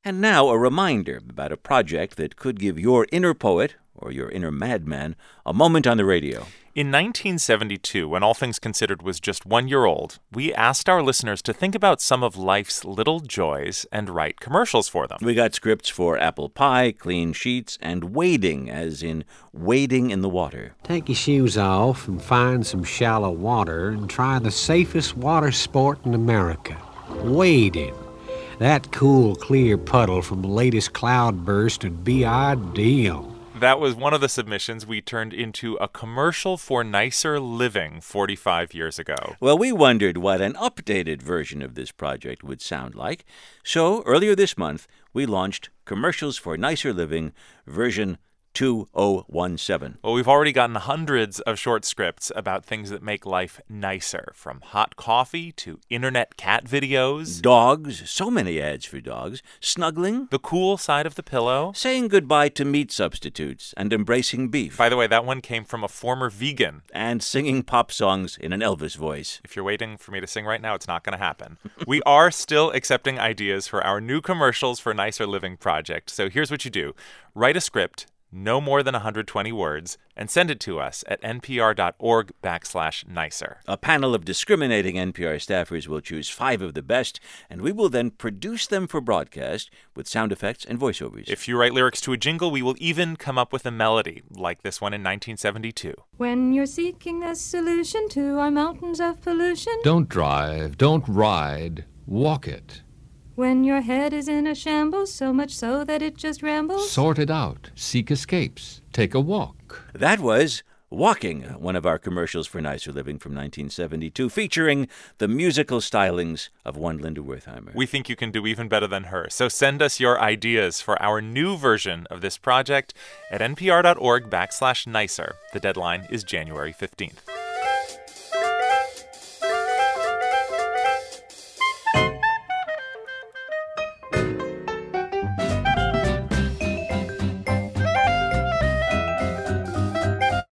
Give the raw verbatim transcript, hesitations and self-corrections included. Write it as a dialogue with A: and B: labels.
A: And now a reminder about a project that could give your inner poet or your inner madman a moment on the radio.
B: In nineteen seventy-two, when All Things Considered was just one year old, we asked our listeners to think about some of life's little joys and write commercials for them.
A: We got scripts for apple pie, clean sheets, and wading, as in wading in the water.
C: Take your shoes off and find some shallow water and try the safest water sport in America, wading. That cool, clear puddle from the latest cloudburst would be ideal.
B: That was one of the submissions we turned into a commercial for Nicer Living forty-five years ago.
A: Well, we wondered what an updated version of this project would sound like. So, earlier this month, we launched Commercials for Nicer Living version two thousand seventeen.
B: Well, we've already gotten hundreds of short scripts about things that make life nicer, from hot coffee to internet cat videos.
A: Dogs, so many ads for dogs. Snuggling.
B: The cool side of the pillow.
A: Saying goodbye to meat substitutes and embracing beef.
B: By the way, that one came from a former vegan.
A: And singing pop songs in an Elvis voice.
B: If you're waiting for me to sing right now, it's not going to happen. We are still accepting ideas for our new Commercials for Nicer Living project. So here's what you do. Write a script, no more than one hundred twenty words, and send it to us at npr.org backslash nicer.
A: A panel of discriminating N P R staffers will choose five of the best, and we will then produce them for broadcast with sound effects and voiceovers.
B: If you write lyrics to a jingle, we will even come up with a melody, like this one in nineteen seventy-two.
D: When you're seeking a solution to our mountains of pollution,
E: don't drive, don't ride, walk it.
D: When your head is in a shambles, so much so that it just rambles,
E: sort it out, seek escapes, take a walk.
A: That was Walking, one of our commercials for Nicer Living from nineteen seventy-two, featuring the musical stylings of one Linda Wertheimer.
B: We think you can do even better than her, so send us your ideas for our new version of this project at npr.org backslash nicer. The deadline is January fifteenth.